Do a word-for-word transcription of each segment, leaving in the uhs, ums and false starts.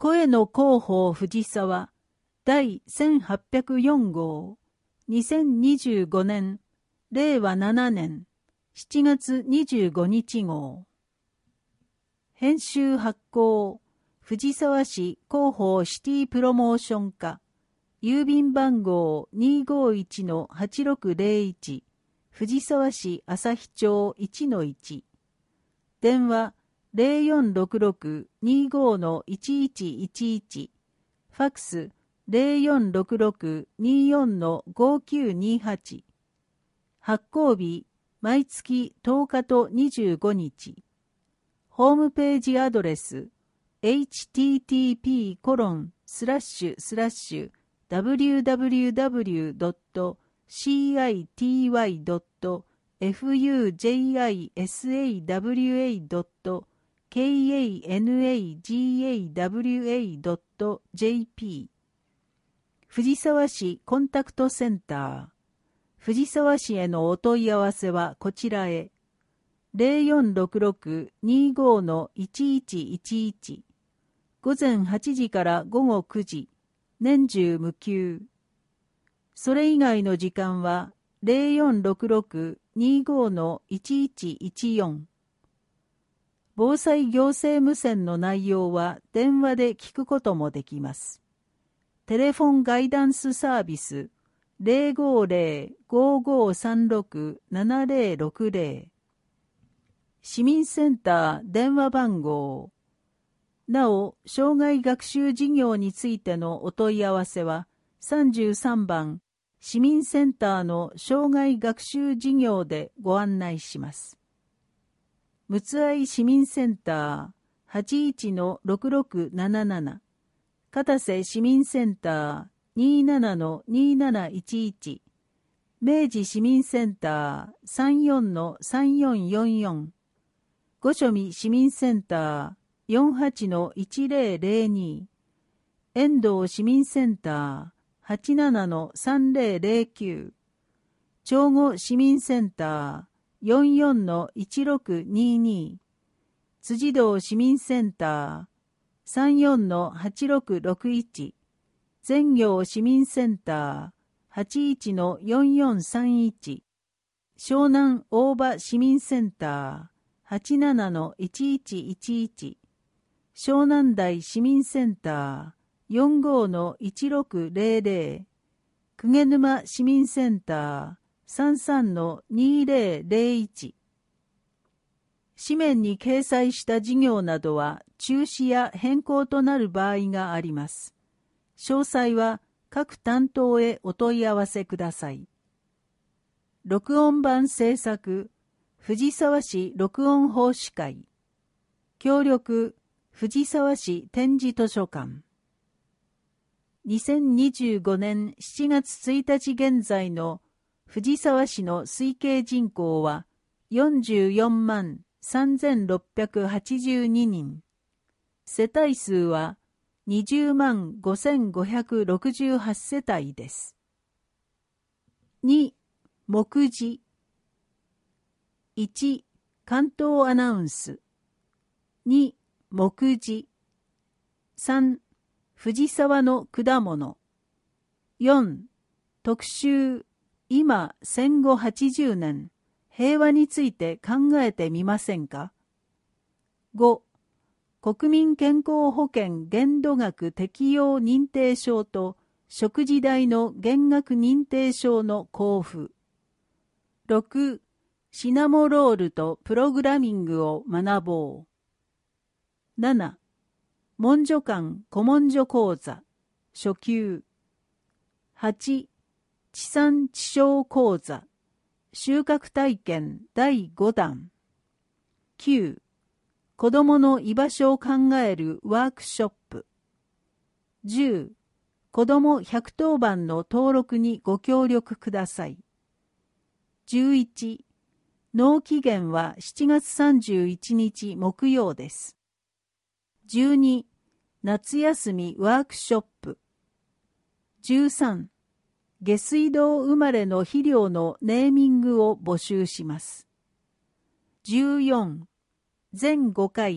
声の広報藤沢第せんはっぴゃくよん号にせんにじゅうごねんれいわななねんしちがつにじゅうごにち号。編集発行藤沢市広報シティプロモーション課郵便番号 にーごーいちのはちろくぜろいち 藤沢市旭町 いちのいち 電話 ゼロよんろくろく にーごーのいちいちいちいち ファックス ゼロよんろくろく にーよんのごきゅうにはち 発行日毎月とおかとにじゅうごにち。ホームページアドレス エイチティーティーピーコロンスラッシュスラッシュダブリューダブリューダブリュードットシーアイティーワイドットエフユージェイアイエスエーダブリューエードットケーエーエヌエージーエーダブリューエードットジェーピー 藤沢市コンタクトセンター藤沢市へのお問い合わせはこちらへ。ゼロよんろくろく にーごーのいちいちいちいち 午前はちじから午後くじ年中無休。それ以外の時間はゼロよんろくろく にーごーのいちいちいちよん。防災行政無線の内容は電話で聞くこともできます。テレフォンガイダンスサービスゼロごーゼロ ごーごーさんろく ななゼロろくゼロ。市民センター電話番号。なお、障害学習事業についてのお問い合わせはさんじゅうさんばん市民センターの障害学習事業でご案内します。むつあい市民センター はちいちのろくろくなななな 片瀬市民センター にーななのにーなないちいち 明治市民センター さんよんのさんよんよんよん 五所見市民センター よんはちのいちぜろぜろに 遠藤市民センター はちななのさんぜろぜろきゅう 長後市民センター よんよんのいちろくにに 辻堂市民センター さんよんのはちろくろくいち 全行市民センター はちいちのよんよんさんいち 湘南大場市民センター はちななのいちいちいちいち 湘南台市民センター よんごのいちろくぜろぜろ 鵠沼市民センター さんさんのにぜろぜろいち。紙面に掲載した事業などは中止や変更となる場合があります。詳細は各担当へお問い合わせください。録音版制作、藤沢市録音奉仕会。協力、藤沢市展示図書館。にせんにじゅうごねんしちがつついたち現在の藤沢市の推計人口はよんじゅうよんまんさんぜんろっぴゃくはちじゅうににん。世帯数はにじゅうまんごせんごひゃくろくじゅうはちせたいです。に、目次。いち、関東アナウンス。に、目次。さん、藤沢の果物。よん、特集、今戦後はちじゅうねん、平和について考えてみませんか。ご、国民健康保険限度額適用認定証と食事代の減額認定証の交付。ろく、シナモロールとプログラミングを学ぼう。なな、文書館古文書講座初級。はち、地産地消講座収穫体験だいごだん。きゅう、子どもの居場所を考えるワークショップ。じゅう、子どもひゃくとおばんの登録にご協力ください。じゅういち、納期限はしちがつさんじゅういちにち木曜です。じゅうに、夏休みワークショップ。じゅうさん、下水道生まれの肥料のネーミングを募集します。じゅうよん、全ごかい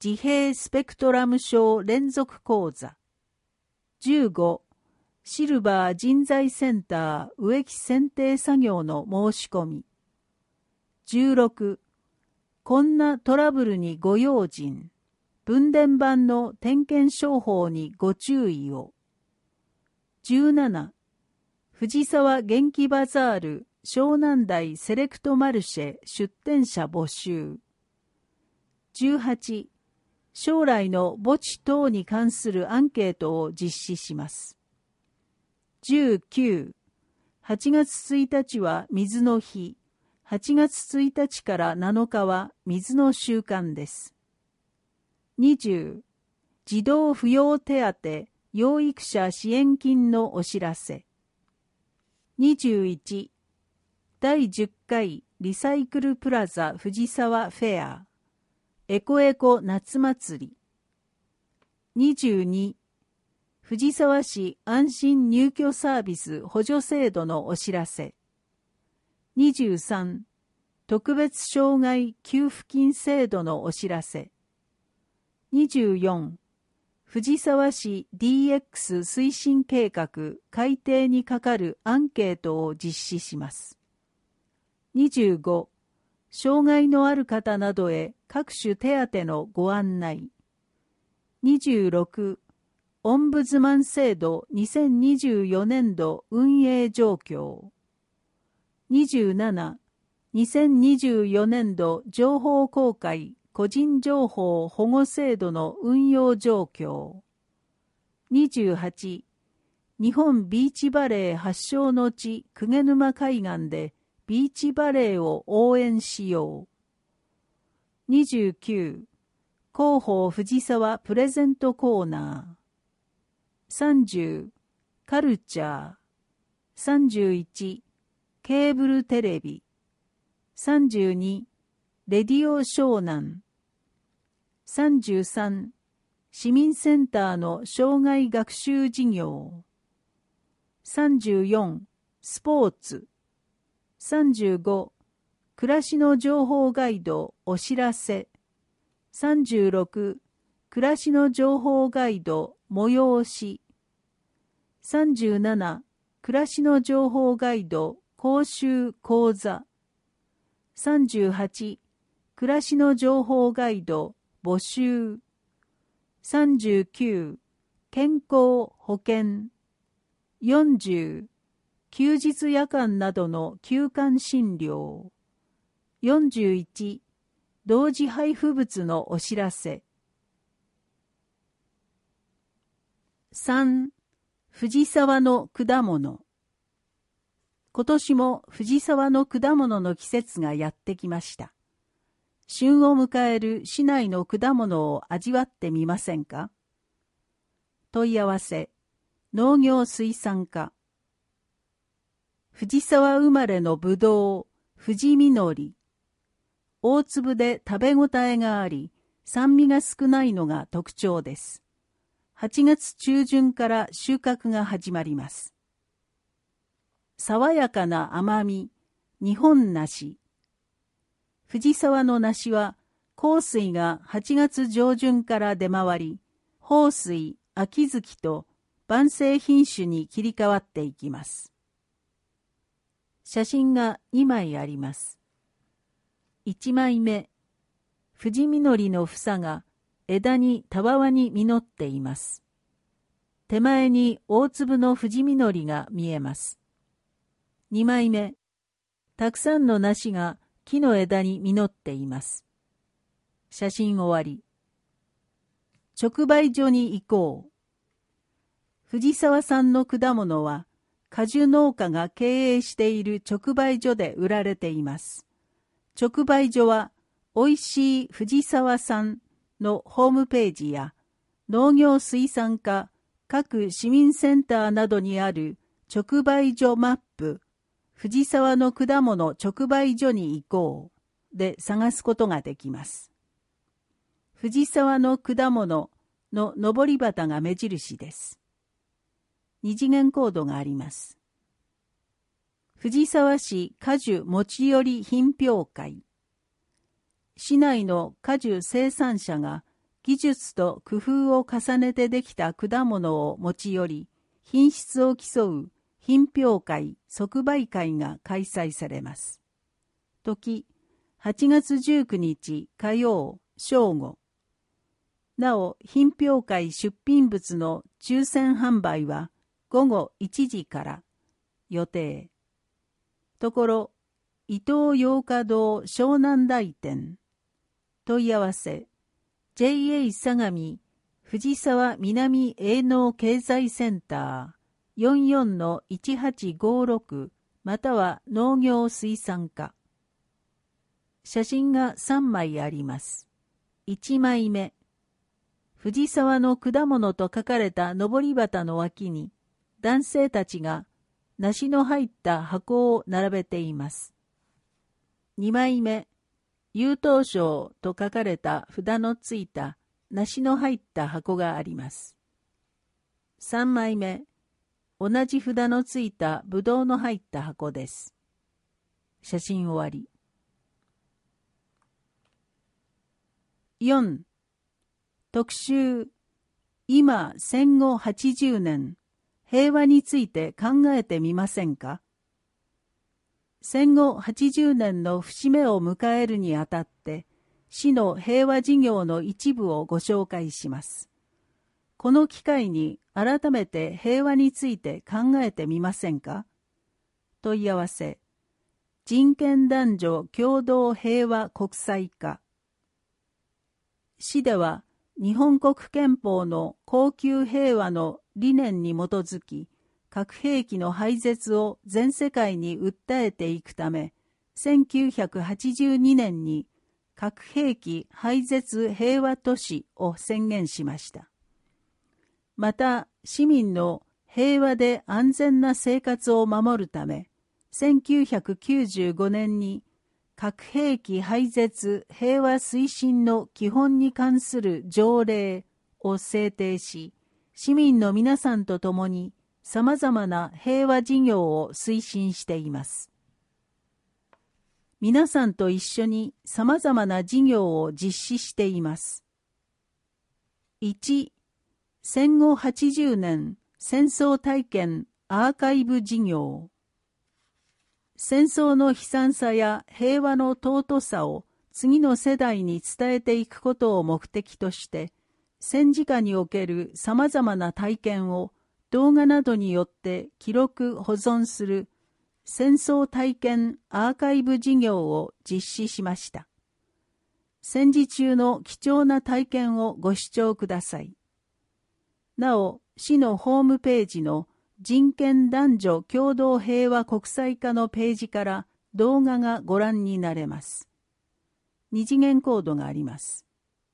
自閉スペクトラム症連続講座。じゅうご、シルバー人材センター植木剪定作業の申し込み。じゅうろく、こんなトラブルにご用心。分電盤の点検商法にご注意を。じゅうなな、藤沢元気バザール湘南台セレクトマルシェ出店者募集。じゅうはち、将来の墓地等に関するアンケートを実施します。じゅうきゅう、はちがつついたちは水の日、はちがつついたちからなのかは水の週間です。にじゅう、児童扶養手当養育者支援金のお知らせ。にじゅういち、だいじゅっかいリサイクルプラザ藤沢フェアエコエコ夏祭り。にじゅうに、藤沢市安心入居サービス補助制度のお知らせ。にじゅうさん、特別障害給付金制度のお知らせ。にじゅうよん、藤沢市 ディーエックス 推進計画改定にかかるアンケートを実施します。にじゅうご、障害のある方などへ各種手当のご案内。にじゅうろく、オンブズマン制度にせんにじゅうよねんど運営状況。にじゅうなな、にせんにじゅうよねんど情報公開個人情報保護制度の運用状況。にじゅうはち、日本ビーチバレー発祥の地鵠沼海岸でビーチバレーを応援しよう。にじゅうきゅう、広報藤沢プレゼントコーナー。さんじゅう、カルチャー。さんじゅういち、ケーブルテレビ。さんじゅうに、レディオ湘南。さんじゅうさん、市民センターの障害学習事業。さんじゅうよん、スポーツ。さんじゅうご、暮らしの情報ガイドお知らせ。さんじゅうろく、暮らしの情報ガイド催し。さんじゅうなな、暮らしの情報ガイド講習講座。さんじゅうはち、暮らしの情報ガイド募集。さんじゅうきゅう、健康保険。よんじゅう、休日夜間などの休館診療。よんじゅういち、同時配布物のお知らせ。さん、藤沢の果物。今年も藤沢の果物の季節がやってきました。旬を迎える市内の果物を味わってみませんか？問い合わせ、農業水産課。藤沢生まれのぶどう、藤実り。大粒で食べ応えがあり、酸味が少ないのが特徴です。はちがつちゅうじゅんから収穫が始まります。爽やかな甘み、日本梨。藤沢の梨は、香水がはちがつじょうじゅんから出回り、豊水、秋月と晩成品種に切り替わっていきます。写真がにまいあります。いちまいめ、藤実りの房が枝にたわわに実っています。手前に大粒の藤実りが見えます。にまいめ、たくさんの梨が木の枝に実っています。写真終わり。直売所に行こう。藤沢産の果物は果樹農家が経営している直売所で売られています。直売所はおいしい藤沢産のホームページや農業水産課各市民センターなどにある直売所マップ藤沢の果物直売所に行こうで探すことができます。藤沢の果物の上り旗が目印です。二次元コードがあります。藤沢市果樹持ち寄り品評会。市内の果樹生産者が技術と工夫を重ねてできた果物を持ち寄り、品質を競う品評会、即売会が開催されます。時、はちがつじゅうくにち火曜、正午。なお、品評会出品物の抽選販売はごごいちじから予定。ところ、伊東洋華堂湘南台店。問い合わせ、ジェイエー 相模藤沢南営農経済センター よんじゅうよんのいちはちごろく または農業水産課。写真がさんまいあります。いちまいめ。藤沢の果物と書かれた上り旗の脇に、男性たちが梨の入った箱を並べています。にまいめ。優等賞と書かれた札のついた梨の入った箱があります。さんまいめ。同じ札のついたぶどうの入った箱です。写真終わり。よん. 特集、今戦後はちじゅうねん、平和について考えてみませんか？戦後はちじゅうねんの節目を迎えるにあたって、市の平和事業の一部をご紹介します。この機会に改めて平和について考えてみませんか？問い合わせ、人権男女共同平和国際化。市では日本国憲法の恒久平和の理念に基づき、核兵器の廃絶を全世界に訴えていくため、せんきゅうひゃくはちじゅうにねんに核兵器廃絶平和都市を宣言しました。また、市民の平和で安全な生活を守るため、せんきゅうひゃくきゅうじゅうごねんに核兵器廃絶平和推進の基本に関する条例を制定し、市民の皆さんと共にさまざまな平和事業を推進しています。皆さんと一緒にさまざまな事業を実施しています。いち. 戦後はちじゅうねん戦争体験アーカイブ事業。戦争の悲惨さや平和の尊さを次の世代に伝えていくことを目的として、戦時下におけるさまざまな体験を動画などによって記録保存する戦争体験アーカイブ事業を実施しました。戦時中の貴重な体験をご視聴ください。なお、市のホームページの人権男女共同平和国際化のページから動画がご覧になれます。二次元コードがあります。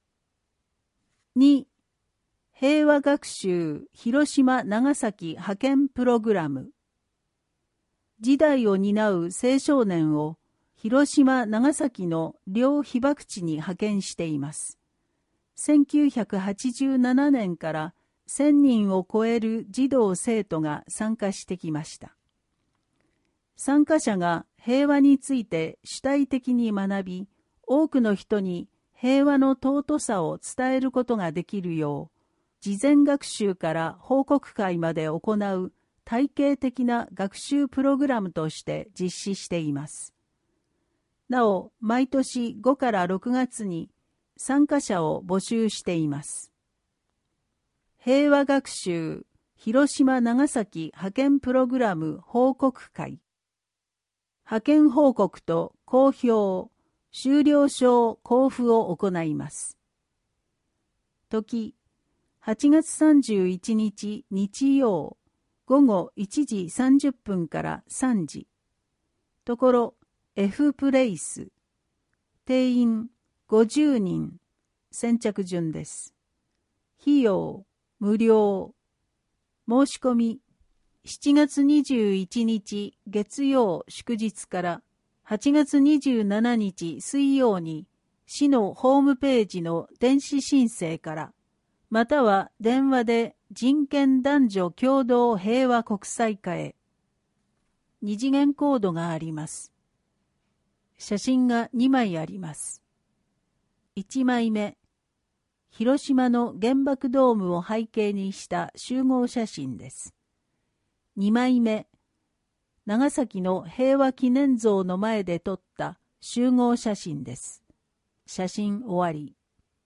に. 平和学習広島長崎派遣プログラム。時代を担う青少年を広島長崎の両被爆地に派遣しています。せんきゅうひゃくはちじゅうななねんからせんにんを超える児童生徒が参加してきました。参加者が平和について主体的に学び、多くの人に平和の尊さを伝えることができるよう、事前学習から報告会まで行う体系的な学習プログラムとして実施しています。なお、毎年ごからろくがつに参加者を募集しています。平和学習広島長崎派遣プログラム報告会。派遣報告と公表、修了証交付を行います。時、はちがつさんじゅういちにち日曜、ごごいちじさんじゅっぷんからさんじ。ところ、F プレイス。定員ごじゅうにん。先着順です。費用無料。申し込みしちがつにじゅういちにち月曜祝日からはちがつにじゅうしちにち水曜に市のホームページの電子申請から、または電話で人権男女共同平和国際化へ。二次元コードがあります。写真がにまいあります。いちまいめ。 広島の原爆ドームを背景にした集合写真です。にまいめ、長崎の平和記念像の前で撮った集合写真です。写真終わり。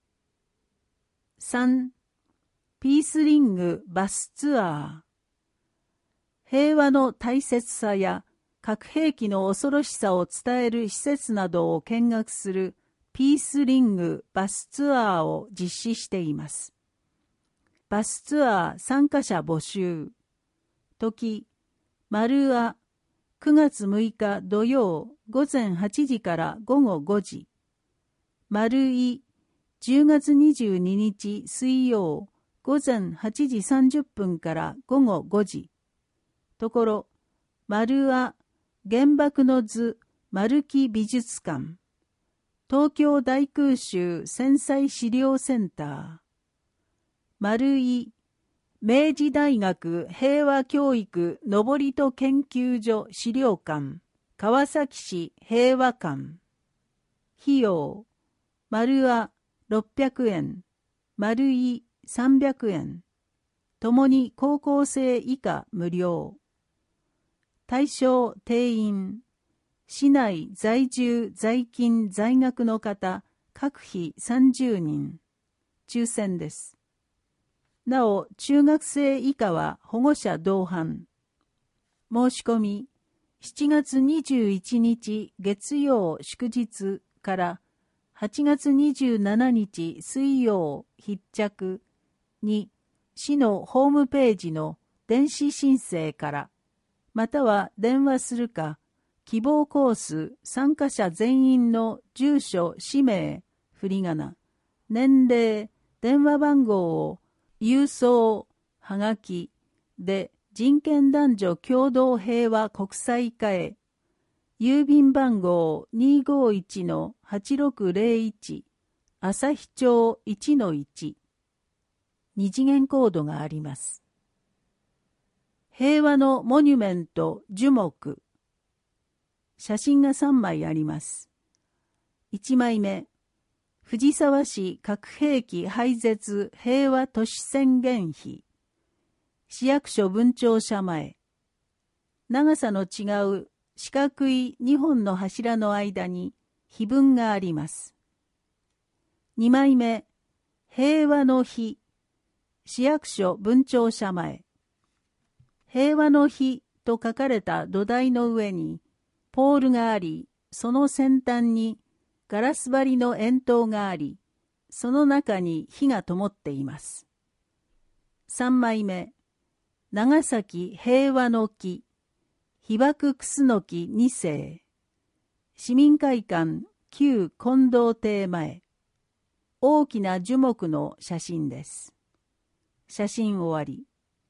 さん. ピースリングバスツアー。平和の大切さや核兵器の恐ろしさを伝える施設などを見学するピースリングバスツアーを実施しています。バスツアー参加者募集。時、丸あ、くがつむいか土曜午前はちじから午後ごじ。丸い、じゅうがつにじゅうににち水曜午前はちじさんじゅっぷんから午後ごじ。ところ、丸あ、原爆の図丸木美術館。東京大空襲戦災資料センター。丸い、明治大学平和教育登戸研究所資料館川崎市平和館。費用、丸あろっぴゃくえん、丸いさんびゃくえん。ともに高校生以下無料。対象定員、市内在住在勤在学の方各費さんじゅうにん。抽選です。なお、中学生以下は保護者同伴。申し込み、しちがつにじゅういちにち月曜祝日からはちがつにじゅうしちにち水曜必着に、市のホームページの電子申請から、または電話するか、希望コース参加者全員の住所、氏名、振り仮名、年齢、電話番号を郵送、はがきで人権男女共同平和国際課へ、郵便番号 にーごーいちのはちろくぜろいち 朝日町 いちのいち。二次元コードがあります。平和のモニュメント樹木。写真がさんまいあります。いちまいめ、藤沢市核兵器廃絶平和都市宣言碑。市役所分庁舎前。長さの違う四角いにほんの柱の間に碑文があります。にまいめ、平和の日。市役所分庁舎前。平和の日と書かれた土台の上にポールがあり、その先端にガラス張りの円筒があり、その中に火が灯っています。さんまいめ、長崎平和の木。被爆クスノキにせい。市民会館旧近藤邸前。大きな樹木の写真です。写真終わり。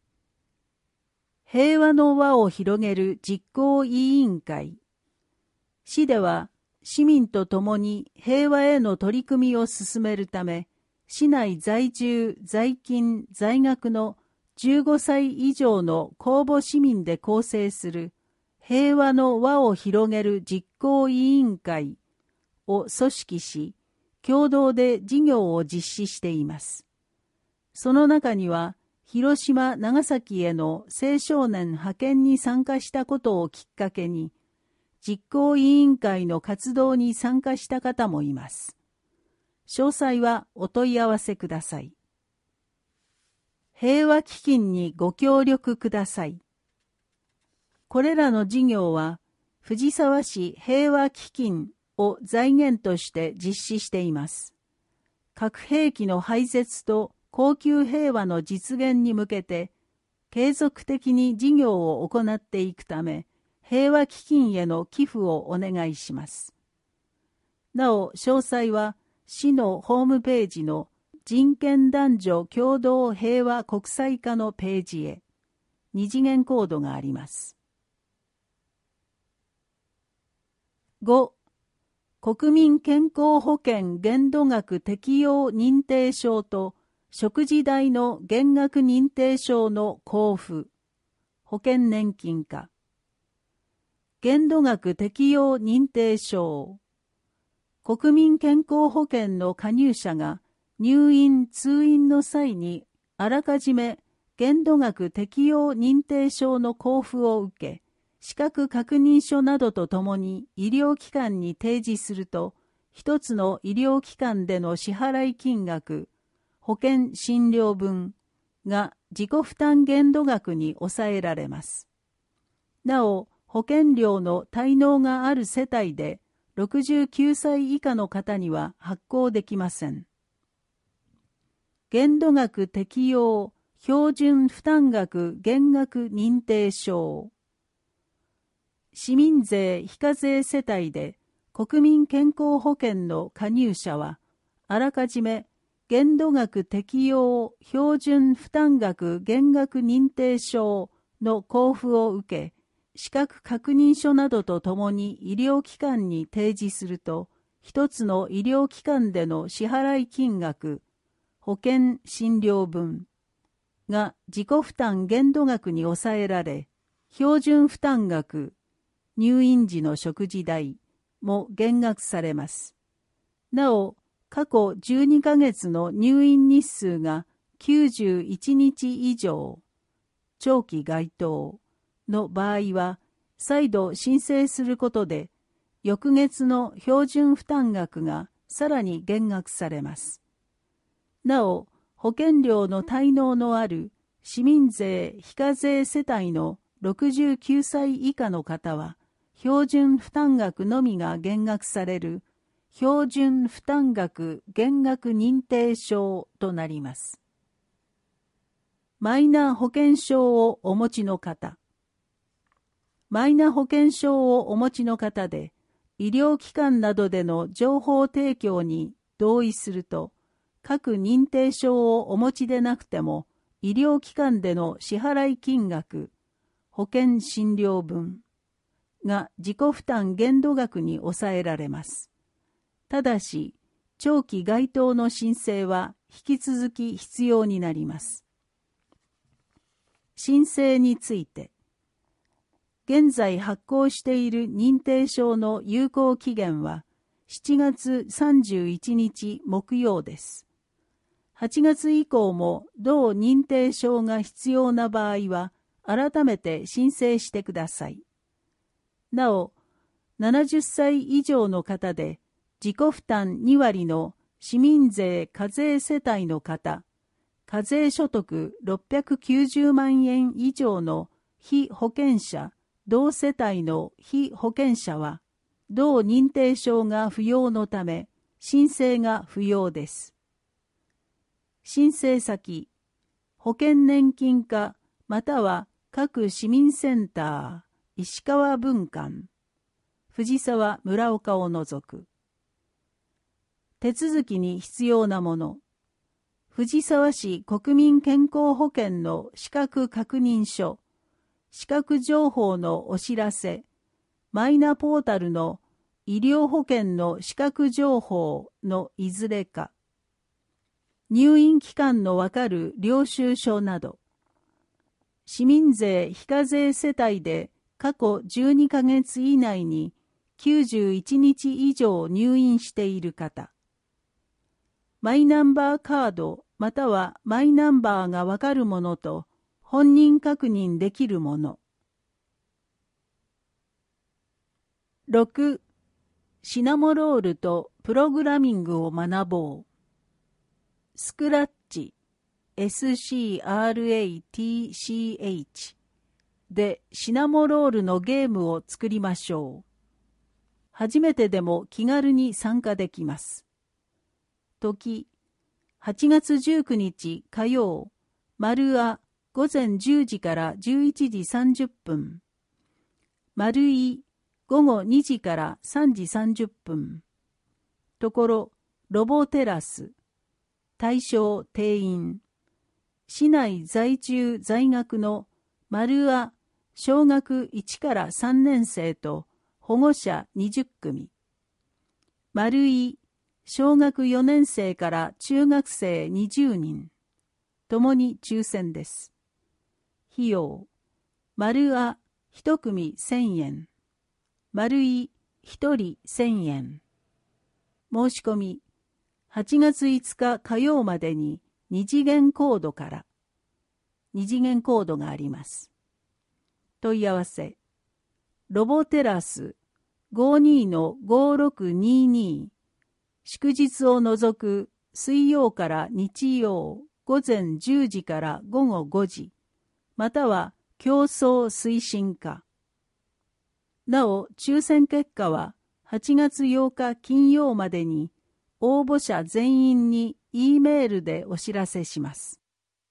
平和の輪を広げる実行委員会。市では市民と共に平和への取り組みを進めるため、市内在住在勤在学のじゅうごさい以上の公募市民で構成する平和の輪を広げる実行委員会を組織し、共同で事業を実施しています。その中には、広島、長崎への青少年派遣に参加したことをきっかけに、実行委員会の活動に参加した方もいます。詳細はお問い合わせください。平和基金にご協力ください。これらの事業は、藤沢市平和基金を財源として実施しています。核兵器の廃絶と恒久平和の実現に向けて、継続的に事業を行っていくため、平和基金への寄付をお願いします。なお、詳細は市のホームページの人権男女共同平和国際課のページへ、二次元コードがあります。ご. 国民健康保険限度額適用認定証と食事代の減額認定証の交付。保険年金課。限度額適用認定証。国民健康保険の加入者が入院・通院の際にあらかじめ限度額適用認定証の交付を受け、資格確認書などとともに医療機関に提示すると、一つの医療機関での支払い金額、保険診療分が自己負担限度額に抑えられます。なお、保険料の滞納がある世帯でろくじゅうきゅうさい以下の方には発行できません。限度額適用標準負担額減額認定証。市民税非課税世帯で国民健康保険の加入者は、あらかじめ限度額適用標準負担額減額認定証の交付を受け、資格確認書などとともに医療機関に提示すると、一つの医療機関での支払い金額、保険診療分が自己負担限度額に抑えられ、標準負担額、入院時の食事代も減額されます。なお、過去じゅうにかげつの入院日数がきゅうじゅういちにち以上、長期該当の場合は、再度申請することで、翌月の標準負担額がさらに減額されます。なお、保険料の滞納のある市民税非課税世帯のろくじゅうきゅうさい以下の方は、標準負担額のみが減額される標準負担額減額認定証となります。マイナ保険証をお持ちの方。マイナ保険証をお持ちの方で、医療機関などでの情報提供に同意すると、各認定証をお持ちでなくても、医療機関での支払い金額、保険診療分が自己負担限度額に抑えられます。ただし、長期該当の申請は引き続き必要になります。申請について、現在発行している認定証の有効期限はしちがつさんじゅういちにち木曜です。はちがつ以降も同認定証が必要な場合は改めて申請してください。なお、ななじゅっさい以上の方で自己負担にわりの市民税課税世帯の方、課税所得ろっぴゃくきゅうじゅうまんえん以上の被保険者、同世帯の被保険者は、同認定証が不要のため、申請が不要です。申請先、保険年金課または各市民センター、石川分館、藤沢村岡を除く。手続きに必要なもの。藤沢市国民健康保険の資格確認書、資格情報のお知らせ、マイナポータルの医療保険の資格情報のいずれか、入院期間のわかる領収書など、市民税非課税世帯で過去じゅうにかげつ以内にきゅうじゅういちにち以上入院している方、マイナンバーカードまたはマイナンバーがわかるものと本人確認できるもの。ろく. シナモロールとプログラミングを学ぼう。スクラッチ エスシーアールエーティーシーエイチ でシナモロールのゲームを作りましょう。初めてでも気軽に参加できます。時、はちがつじゅうくにち火曜、丸あごぜんじゅうじからじゅういちじさんじゅっぷん。丸いごごにじからさんじさんじゅっぷん。ところ、ロボテラス。対象定員。市内在住在学の丸あ小学いちからさんねんせいと保護者にじゅっくみ。丸い小学よねんせいから中学生にじゅうにん。ともに抽選です。費用。丸あ一組せんえん。丸い一人せんえん。申し込み。 はちがついつか火曜までにに次元コードからに次元コードがあります。問い合わせロボテラス ごじゅうにのごろくにに 祝日を除く水曜から日曜午前じゅうじから午後ごじ、または競争推進課。なお、抽選結果ははちがつようか金曜までに応募者全員に E メールでお知らせします。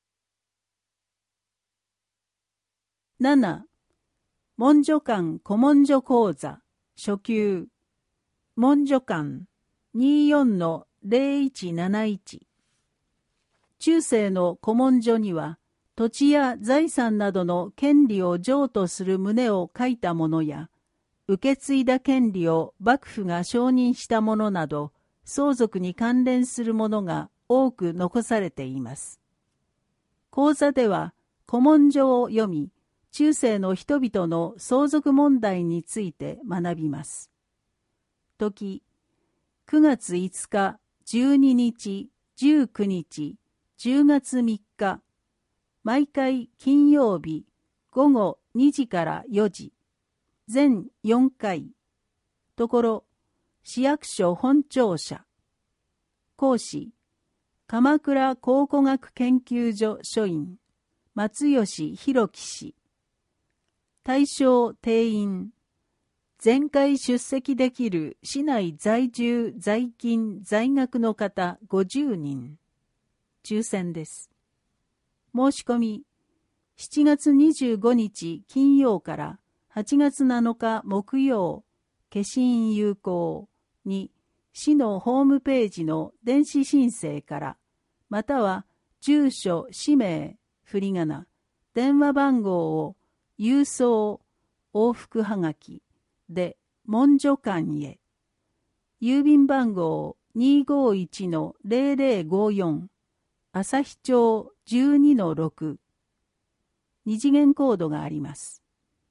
なな. 文書館古文書講座初級文書館 にじゅうよんのぜろいちなないち。中世の古文書には土地や財産などの権利を譲渡する旨を書いたものや、受け継いだ権利を幕府が承認したものなど、相続に関連するものが多く残されています。講座では古文書を読み、中世の人々の相続問題について学びます。時、くがついつか、じゅうににち、じゅうくにち、じゅうがつみっか、毎回金曜日午後にじからよじ、全よんかい。ところ、市役所本庁舎。講師、鎌倉考古学研究所所員、松吉弘樹氏。対象定員、全会出席できる市内在住在勤在学の方ごじゅうにん。抽選です。申し込み、しちがつにじゅうごにち金曜からはちがつなのか木曜、消印有効に市のホームページの電子申請から、または住所、氏名、振り仮名、電話番号を郵送、往復はがきで文書館へ。郵便番号 にーごーいちのぜろぜろごよん、旭町 じゅうにのろく。二次元コードがあります。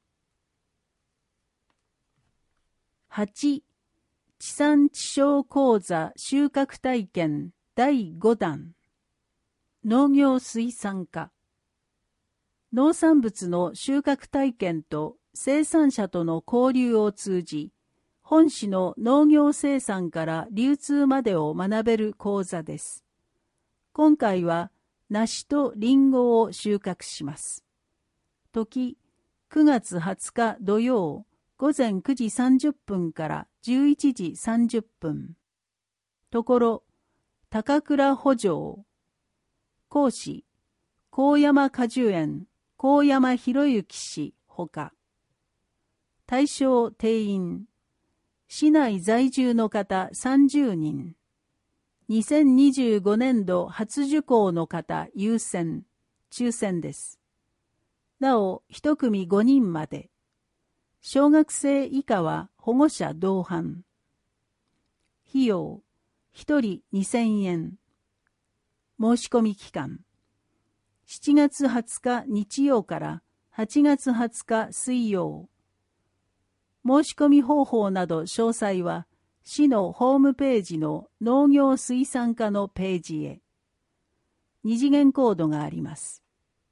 はち. 地産地消講座収穫体験だいごだん。農業水産課。農産物の収穫体験と生産者との交流を通じ、本市の農業生産から流通までを学べる講座です。今回は梨とリンゴを収穫します。時、くがつはつか土曜、午前くじさんじゅっぷんからじゅういちじさんじゅっぷん。ところ、高倉補助。講師、高山果樹園、高山博之氏ほか。対象定員、市内在住の方さんじゅうにん。にせんにじゅうごねんど初受講の方優先、抽選です。なお、一組ごにんまで。小学生以下は保護者同伴。費用、一人にせんえん。申し込み期間、しちがつはつか日曜からはちがつはつか水曜。申し込み方法など詳細は、市のホームページの農業水産課のページへ。二次元コードがあります。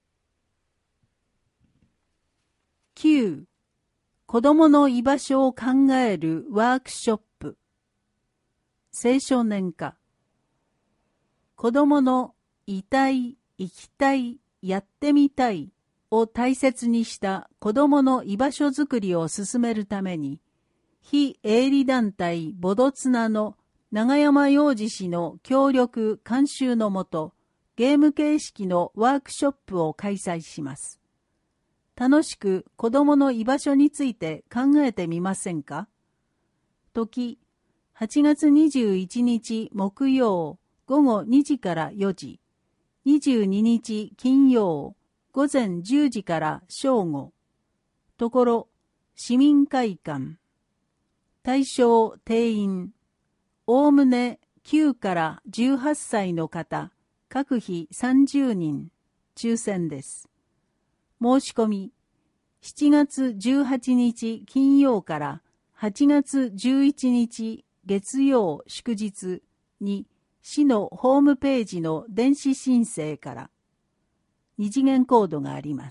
きゅう. 子どもの居場所を考えるワークショップ。青少年課。子どものいたい、生きたい、やってみたいを大切にした子どもの居場所づくりを進めるために、非営利団体ボドツナの永山洋二氏の協力監修のもと、ゲーム形式のワークショップを開催します。楽しく子どもの居場所について考えてみませんか？時、はちがつにじゅういちにち木曜午後にじからよじ、にじゅうににち金曜午前じゅうじから正午。ところ、市民会館。対象定員、おおむねきゅうからじゅうはっさいの方、各日さんじゅうにん、抽選です。申し込み、しちがつじゅうはちにち金曜からはちがつじゅういちにち月曜祝日に市のホームページの電子申請から二次元コードがあります。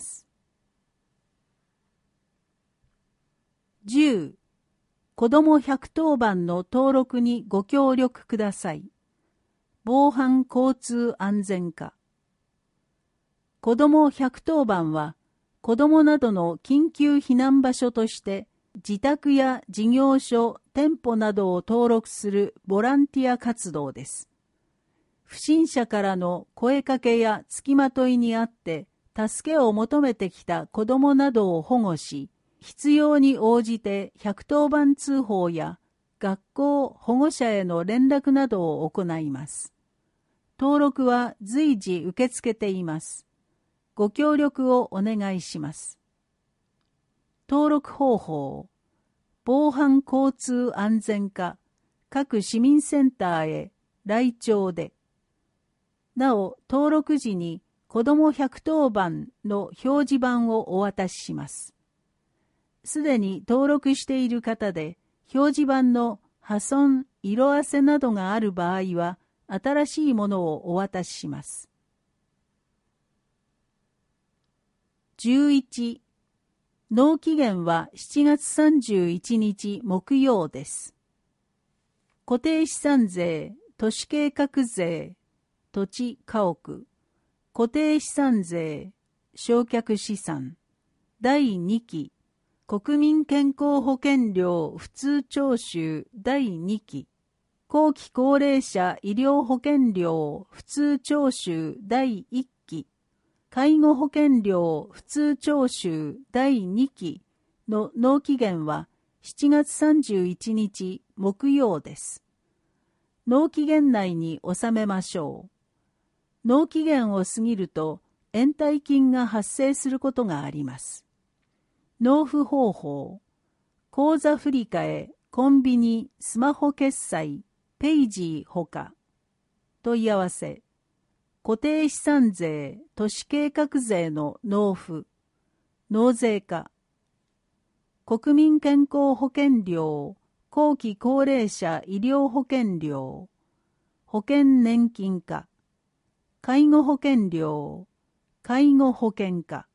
じゅう. 子どもひゃくとおばんの登録にご協力ください。防犯交通安全課。子どもひゃくとおばんは、子どもなどの緊急避難場所として、自宅や事業所、店舗などを登録するボランティア活動です。不審者からの声かけや付きまといにあって、助けを求めてきた子どもなどを保護し、必要に応じてひゃくとおばん通報や学校、保護者への連絡などを行います。登録は随時受け付けています。ご協力をお願いします。登録方法。防犯交通安全課各市民センターへ来庁で。なお、登録時に子どもひゃくとおばんの表示板をお渡しします。すでに登録している方で、表示板の破損、色あせなどがある場合は、新しいものをお渡しします。じゅういち. 納期限はしちがつさんじゅういちにち木曜です。固定資産税、都市計画税、土地家屋、固定資産税、償却資産、だいにき、国民健康保険料普通徴収だいにき、後期高齢者医療保険料普通徴収だいいっき、介護保険料普通徴収だいにきの納期限はしちがつさんじゅういちにち木曜です。納期限内に納めましょう。納期限を過ぎると延滞金が発生することがあります。納付方法。口座振替、コンビニ、スマホ決済、ペイジーほか。問い合わせ。固定資産税、都市計画税の納付。納税課。国民健康保険料、後期高齢者医療保険料。保険年金課。介護保険料、介護保険課。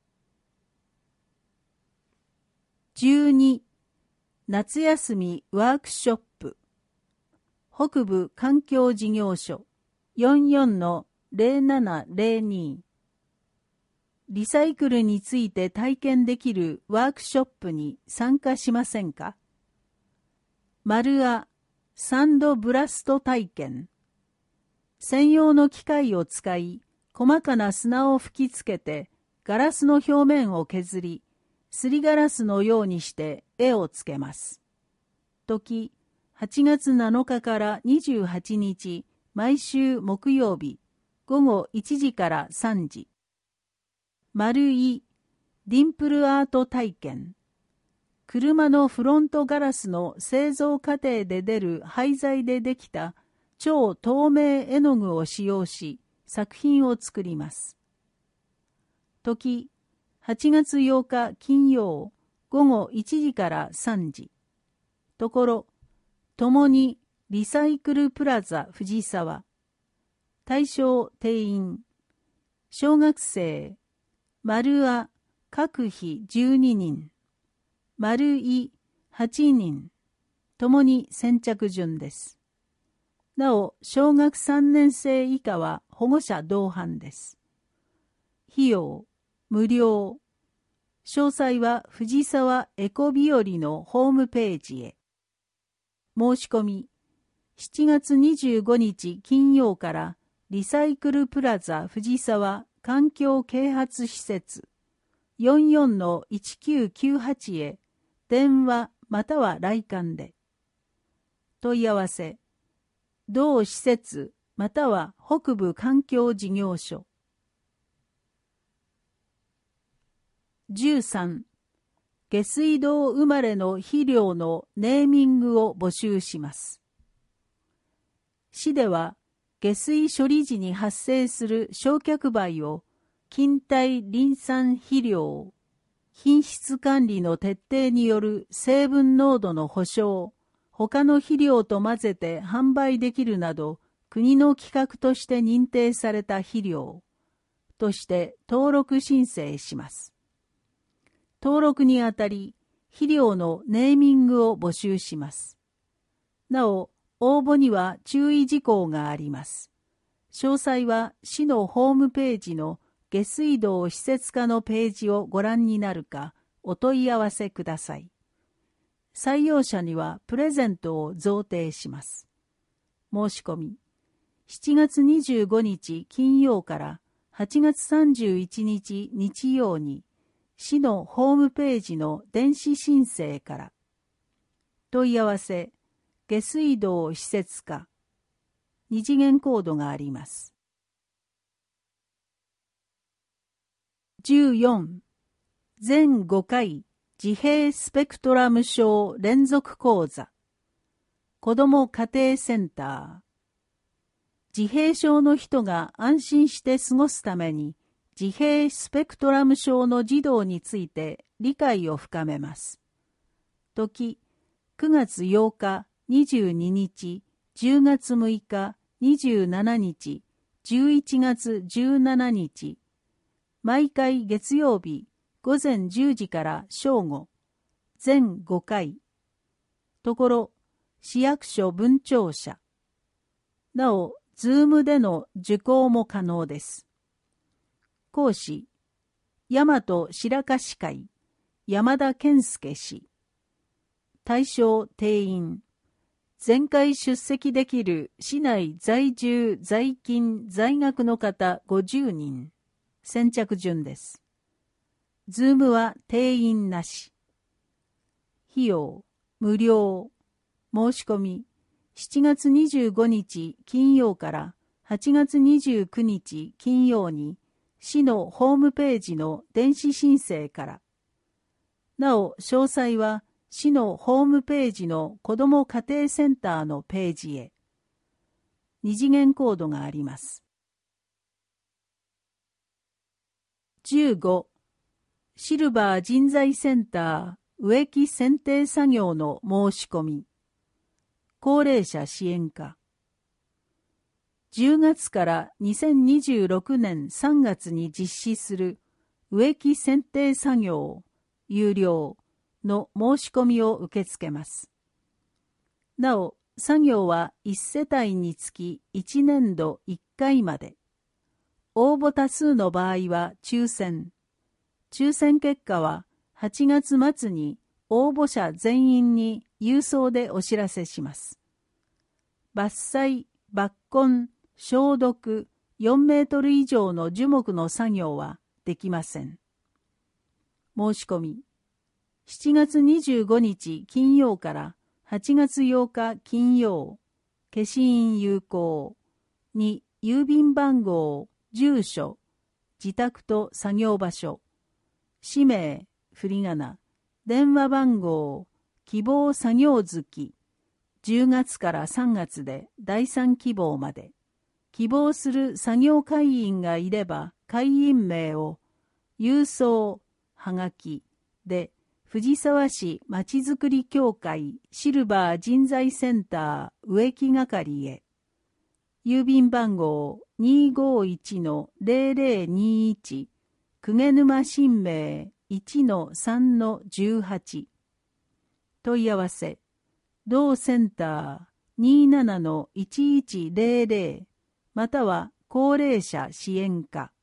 じゅうに. 夏休みワークショップ北部環境事業所 よんじゅうよんのゼロななゼロに リサイクルについて体験できるワークショップに参加しませんか？丸アサンドブラスト体験専用の機械を使い細かな砂を吹きつけてガラスの表面を削りすりガラスのようにして絵をつけます。時、はちがつなのかからにじゅうはちにち、毎週木曜日、ごごいちじからさんじ。丸い、ディンプルアート体験。車のフロントガラスの製造過程で出る廃材でできた超透明絵の具を使用し、作品を作ります。時、はちがつようか金曜ごごいちじからさんじ。ところ、ともにリサイクルプラザ藤沢。対象定員。小学生、丸あ各比じゅうににん。丸いはちにん。ともに先着順です。なお、小学さんねんせい以下は保護者同伴です。費用、無料。詳細は藤沢エコ日和のホームページへ。申し込み、しちがつにじゅうごにち金曜からリサイクルプラザ藤沢環境啓発施設 よんじゅうよんのいちきゅうきゅうはち へ電話または来館で。問い合わせ、同施設または北部環境事業所。じゅうさん. 下水道生まれの肥料のネーミングを募集します。市では下水処理時に発生する焼却灰を近代リン酸肥料、品質管理の徹底による成分濃度の保証、他の肥料と混ぜて販売できるなど国の規格として認定された肥料として登録申請します。登録にあたり、肥料のネーミングを募集します。なお、応募には注意事項があります。詳細は市のホームページの下水道施設課のページをご覧になるか、お問い合わせください。採用者にはプレゼントを贈呈します。申し込み、しちがつにじゅうごにち金曜からはちがつさんじゅういちにち日曜に、市のホームページの電子申請から。問い合わせ、下水道施設課。二次元コードがあります。じゅうよん、全ごかい自閉スペクトラム症連続講座。子ども家庭センター。自閉症の人が安心して過ごすために、自閉スペクトラム症の児童について理解を深めます。時、くがつようか、にじゅうににち、じゅうがつむいか、にじゅうしちにち、じゅういちがつじゅうしちにち。毎回月曜日、ごぜんじゅうじから正午、全ごかい。ところ、市役所分庁舎。なお、ズームでの受講も可能です。講師、大和白河市会、山田健介氏。対象定員、全会出席できる市内在住在勤在学の方ごじゅうにん。先着順です。ズームは定員なし。費用、無料。申し込み、しちがつにじゅうごにち金曜からはちがつにじゅうくにち金曜に、市のホームページの電子申請から。なお、詳細は市のホームページの子ども家庭センターのページへ。二次元コードがあります。じゅうご、シルバー人材センター植木剪定作業の申し込み。高齢者支援課。じゅうがつからにせんにじゅうろくねんさんがつに実施する植木剪定作業有料の申し込みを受け付けます。なお、作業はいちせたいにつきいちねんどいっかいまで。応募多数の場合は抽選。抽選結果ははちがつまつに応募者全員に郵送でお知らせします。伐採、抜根、消毒、よんメートル以上の樹木の作業はできません。申し込み、しちがつにじゅうごにち金曜からはちがつようか金曜、消印有効に郵便番号、住所、自宅と作業場所、氏名、振り仮名、電話番号、希望作業月、じゅうがつからさんがつでだいさん希望まで、希望する作業会員がいれば会員名を、郵送、はがきで、藤沢市まちづくり協会シルバー人材センター植木係へ。郵便番号 にーごーいちのぜろぜろにいち 鵠沼新名 いちのさんのじゅうはち。問い合わせ、同センター にーななのいちいちぜろぜろ または高齢者支援課。